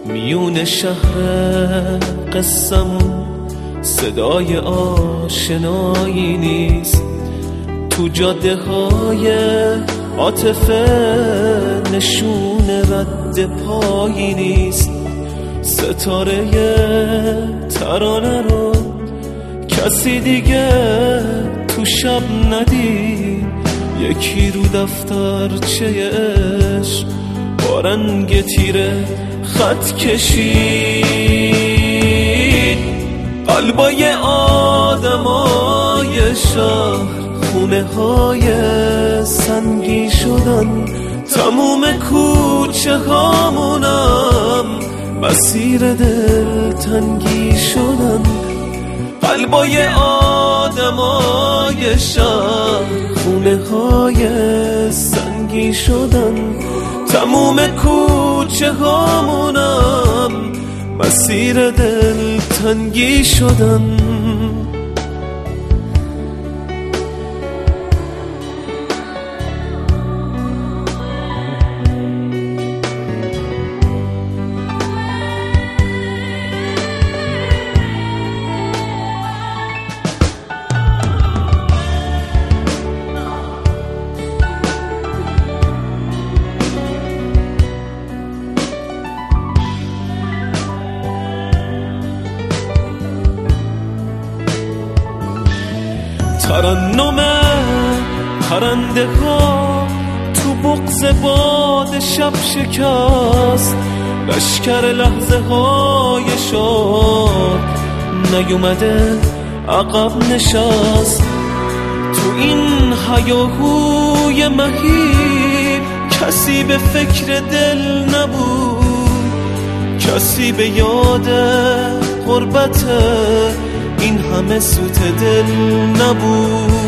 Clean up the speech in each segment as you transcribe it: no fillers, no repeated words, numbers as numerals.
میون شهر قصمون صدای آشنایی نیست، تو جاده های عاطفه نشون رد پایی نیست. ستاره ترانه رو کسی دیگه تو شب ندید، یکی رو دفترچه عشق با رنگ تیره خط کشید. قلبای آدمای شهر خونه های سنگی شدن، تموم کوچه هامونم مسیر دلتنگی شدن. قلبای آدمای شهر خونه های سنگی شدن، تموم کوچه هامونم مسیر دلتنگی شدن. ترنم پرنده ها تو بغض باد شب شکست، لشکر لحظه های شاد نیومده عقب نشست. تو این هیاهوی مهیب کسی به فکر دل نبود، کسی به یاد غربت این همه سوت دل نبود.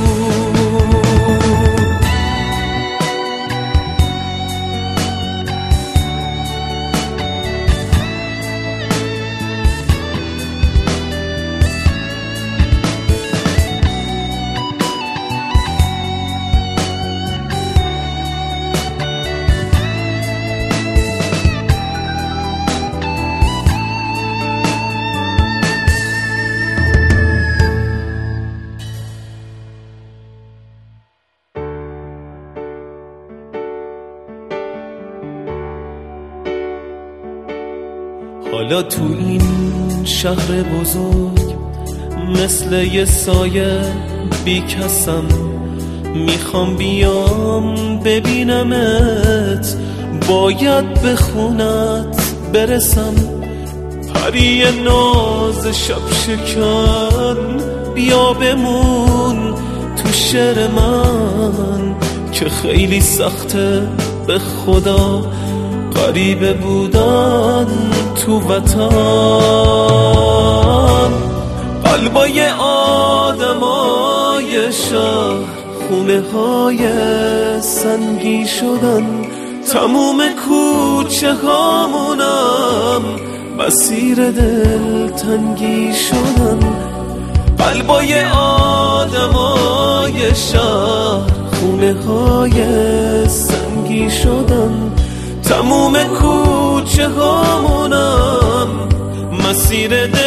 حالا تو این شهر بزرگ مثل یه سایه بی کسم، میخوام بیام ببینمت، باید به خونت برسم. پری ناز شب شکن بیا بمون تو شعر من، که خیلی سخته به خدا غریبه بودن تو وطن. قلبای آدمای شهر خونه های سنگی شدن، تموم کوچه هامونم مسیر دلتنگی شدن. قلبای آدمای شهر خونه های سنگی شدن، تموم کوچه هامونم مسیر